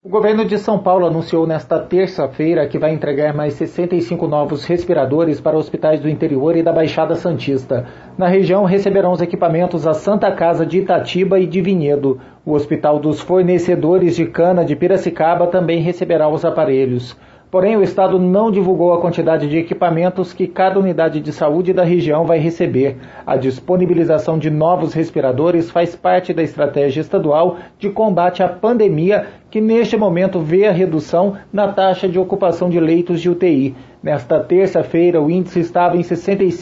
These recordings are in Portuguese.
O governo de São Paulo anunciou nesta terça-feira que vai entregar mais 65 novos respiradores para hospitais do interior e da Baixada Santista. Na região receberão os equipamentos a Santa Casa de Itatiba e de Vinhedo. O Hospital dos Fornecedores de Cana de Piracicaba também receberá os aparelhos. Porém, o Estado não divulgou a quantidade de equipamentos que cada unidade de saúde da região vai receber. A disponibilização de novos respiradores faz parte da estratégia estadual de combate à pandemia, que neste momento vê a redução na taxa de ocupação de leitos de UTI. Nesta terça-feira, o índice estava em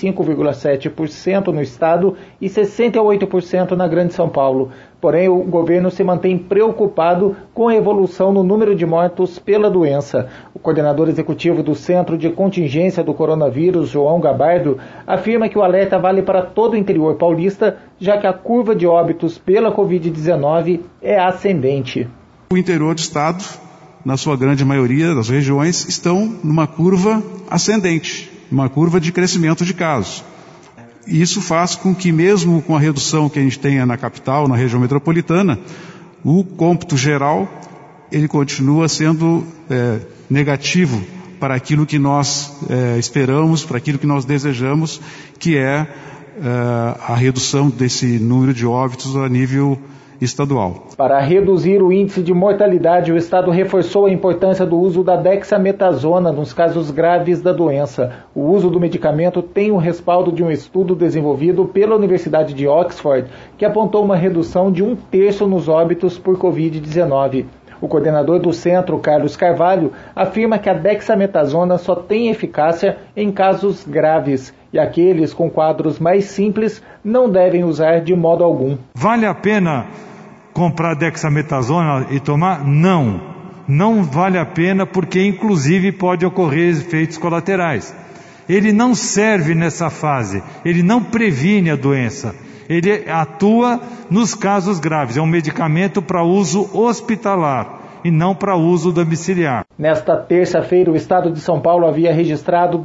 65,7% no estado e 68% na Grande São Paulo. Porém, o governo se mantém preocupado com a evolução no número de mortos pela doença. O coordenador executivo do Centro de Contingência do Coronavírus, João Gabardo, afirma que o alerta vale para todo o interior paulista, já que a curva de óbitos pela Covid-19 é ascendente. O interior do estado, na sua grande maioria das regiões, estão numa curva ascendente, uma curva de crescimento de casos. E isso faz com que, mesmo com a redução que a gente tenha na capital, na região metropolitana, o cômputo geral, ele continua sendo negativo para aquilo que nós esperamos, para aquilo que nós desejamos, que é a redução desse número de óbitos a nível estadual. Para reduzir o índice de mortalidade, o Estado reforçou a importância do uso da dexametasona nos casos graves da doença. O uso do medicamento tem o respaldo de um estudo desenvolvido pela Universidade de Oxford, que apontou uma redução de 1/3 nos óbitos por Covid-19. O coordenador do centro, Carlos Carvalho, afirma que a dexametasona só tem eficácia em casos graves e aqueles com quadros mais simples não devem usar de modo algum. Vale a pena comprar dexametasona e tomar? Não. Não vale a pena porque inclusive pode ocorrer efeitos colaterais. Ele não serve nessa fase, ele não previne a doença. Ele atua nos casos graves, é um medicamento para uso hospitalar e não para uso domiciliar. Nesta terça-feira, o estado de São Paulo havia registrado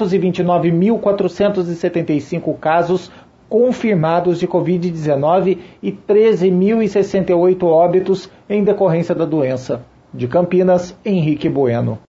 229.475 casos confirmados de Covid-19 e 13.068 óbitos em decorrência da doença. De Campinas, Henrique Bueno.